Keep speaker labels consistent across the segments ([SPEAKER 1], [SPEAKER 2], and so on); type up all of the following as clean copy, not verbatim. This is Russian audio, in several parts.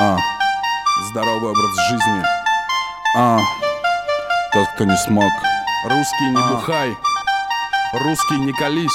[SPEAKER 1] Здоровый образ жизни. Тот, кто не смог. Русский, не бухай. Русский, не колись.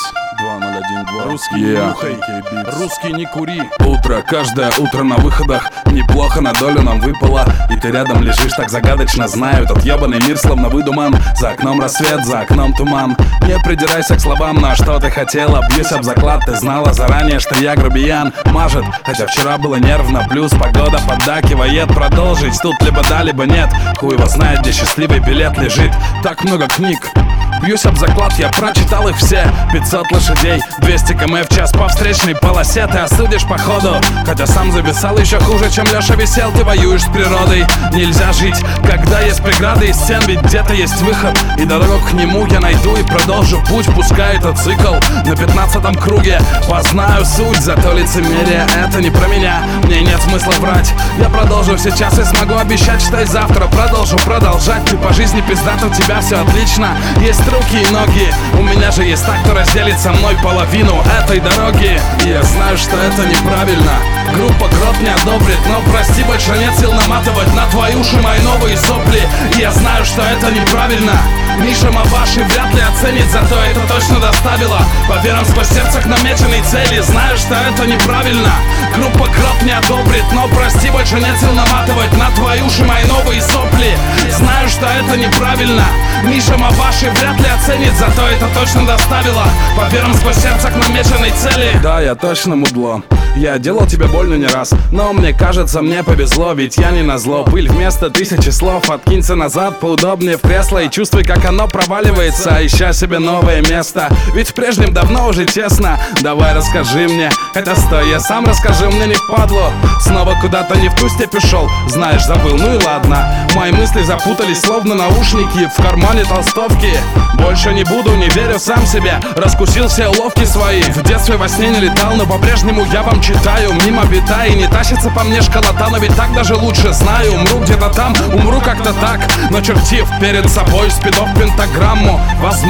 [SPEAKER 1] 2012. Русский, не нюхай. Русский, не кури. Утро, каждое утро на выходах. Неплохо на долю нам выпало. И ты рядом лежишь так загадочно. Знаю, этот ебаный мир словно выдуман. За окном рассвет, за окном туман. Не придирайся к словам, на что ты хотела. Бьюсь об заклад, ты знала заранее, что я грубиян. Мажет, хотя вчера было нервно. Плюс погода поддакивает. Продолжить тут либо да, либо нет. Хуй его знает, где счастливый билет лежит. Так много книг. Бьюсь об заклад, я прочитал их все. 500 лошадей, 200 км в час по встречной полосе. Ты осудишь по ходу, хотя сам зависал еще хуже, чем Леша висел. Ты воюешь с природой, нельзя жить, когда есть преграды и стен. Ведь где-то есть выход, и дорогу к нему я найду и продолжу путь. Пускай это цикл на 15-м круге. Познаю суть, зато лицемерие это не про меня. Мне нет смысла врать, я продолжу сейчас и смогу обещать, что и завтра продолжу продолжать. Ты по жизни пиздат, у тебя все отлично. Есть руки и ноги, у меня же есть так, кто разделит со мной половину этой дороги. И я знаю, что это неправильно. Группа Грот не одобрит, но прости, больше нет сил наматывать на твои уши мои новые сопли. И я знаю, что это неправильно. Миша Маваши вряд ли оценит, зато это точно доставило поверам сквозь сердце к намеченной цели. Знаю, что это неправильно. Группа Грот не одобрит, но прости, больше нет сил наматывать на твои уши мои новые сопли. Знаю, что это неправильно. Миша Маваши вряд ли оценит, зато это точно доставило поверам сквозь сердце к намеченной цели. Да, я точно мудло. Я делал тебе больно не раз, но мне кажется, мне повезло, ведь я не назло. Пыль вместо 1000 слов, откинься назад поудобнее в кресло и чувствуй, как оно проваливается, ища себе новое место. Ведь в прежнем давно уже тесно. Давай расскажи мне, хотя стой, я сам расскажу, мне не впадло. Снова куда-то не в ту степь ушел, знаешь, забыл, ну и ладно. Мои мысли запутались, словно наушники в кармане толстовки. Больше не буду, не верю сам себе, раскусил все уловки свои. В детстве во сне не летал, но по-прежнему я вам читаю. Мимо бита и не тащится по мне школота, но ведь так даже лучше знаю. Умру где-то там, умру как-то так, начертив перед собой спидов пентаграмму.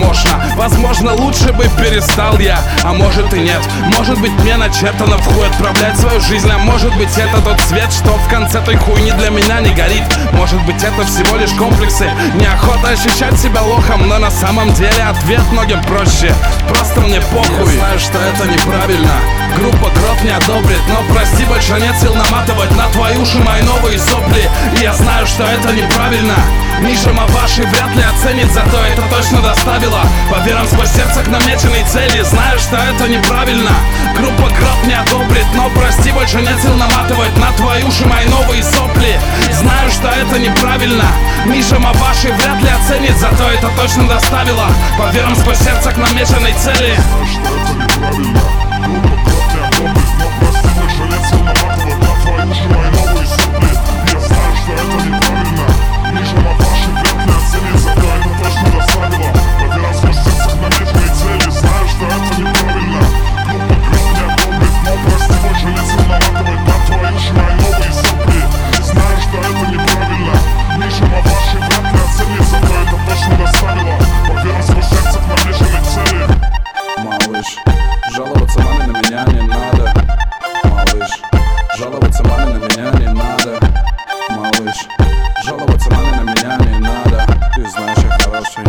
[SPEAKER 1] Возможно, лучше бы перестал я, а может и нет. Может быть, мне начертано в хуй отправлять свою жизнь, а может быть, это тот свет, что в конце той хуйни для меня не горит. Может быть, это всего лишь комплексы, неохота ощущать себя лохом, но на самом деле ответ многим проще. Просто мне похуй. Я знаю, что это неправильно. Группа Грот не одобрит, но прости, больше нет сил наматывать на твои уши мои новые сопли. И я знаю, что это неправильно. Миша Маваши вряд ли оценит, зато это точно доставило поверам сквозь сердце к намеченной цели. Знаю, что это неправильно. Группа Грот не одобрит, но прости, больше нет сил наматывать на твои уши мои новые сопли. Знаю, что это неправильно. Миша Маваши вряд ли оценит, зато это точно доставило поверам сквозь сердце к намеченной цели.
[SPEAKER 2] Знаю, что это неправильно. Группа Грот не одобрит, но прости, больше нет сил наматывать на твои уши мои новые сопли. Я знаю, что это неправильно. Миша Маваши вряд ли оценит, зато это точно доставило поверам сквозь сердце к намеченной цели. Знаю, что это неправильно. Группа Грот не одобрит, но прости, больше нет сил наматывать на твои уши мои новые сопли. Знаю, что это неправильно. Миша Маваши вряд ли оценит, зато это точно доставило поверам сквозь сердце к намеченной цели.
[SPEAKER 1] Малыш, жаловаться маме на меня не надо. Малыш, жаловаться маме на меня не надо. Малыш, жаловаться маме на меня не надо. Ты знаешь, я хороший.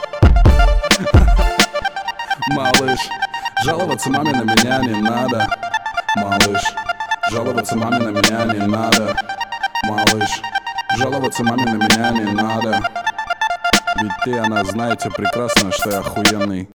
[SPEAKER 1] Малыш, жаловаться маме на меня не надо. Малыш, жаловаться маме на меня не надо. Малыш, жаловаться маме на меня не надо. Ведь ты, она, знаете прекрасно, что я охуенный.